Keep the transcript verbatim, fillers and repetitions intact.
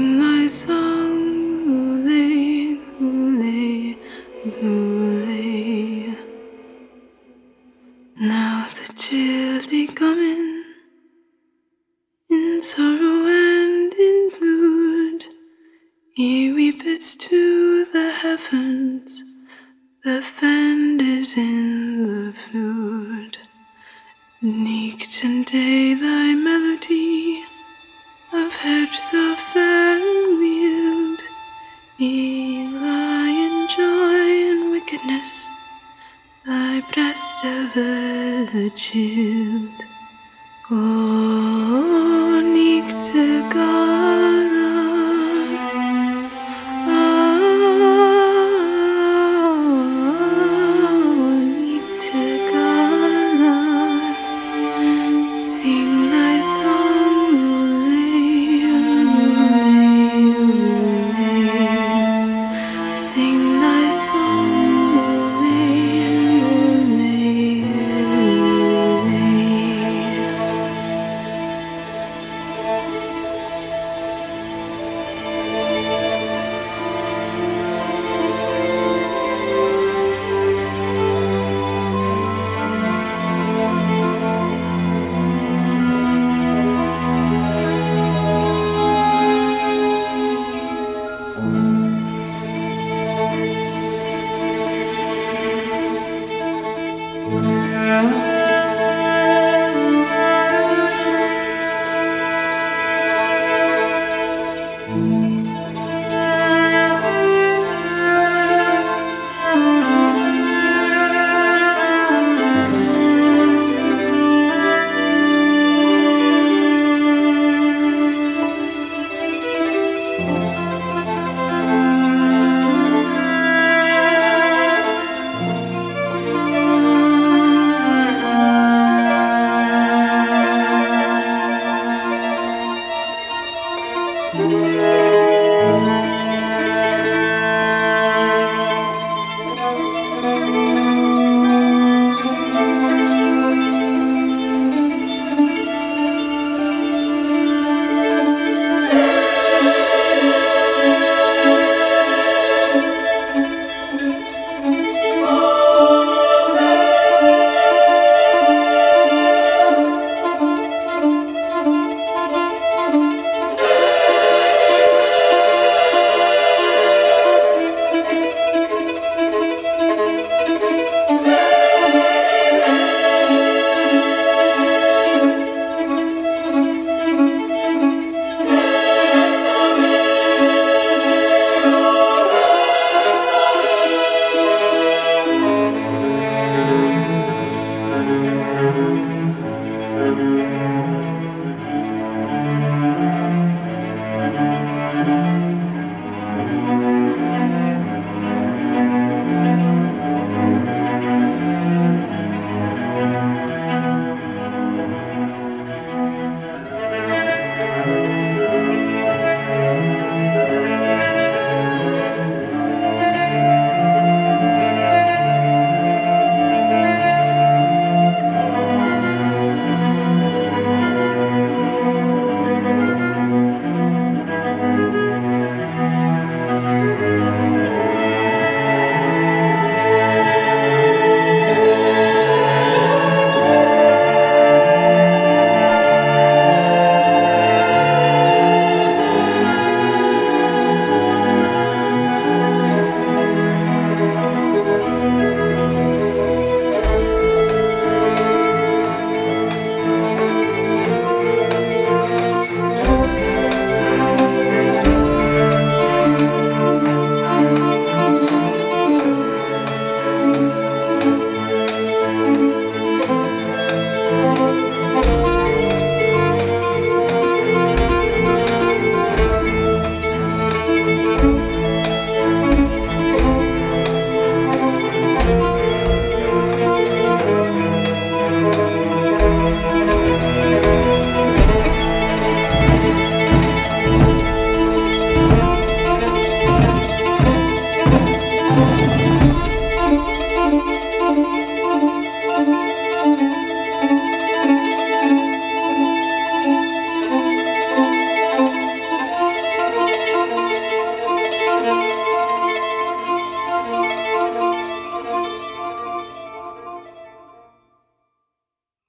thy song, Lule, Lule, Lule. Now the chilly coming, in sorrow and in blood, he weepeth to the heavens, the fenders in the flood. Neeked and day thy melody of hedge so fair and wild, ye lie in joy and wickedness, thy breast ever the child. Oh, neeked gala, oh, neeked gala. Sing thy song, Lule, Lule, Lule. Sing thy song, Lule, Lule, Lule. Thank you.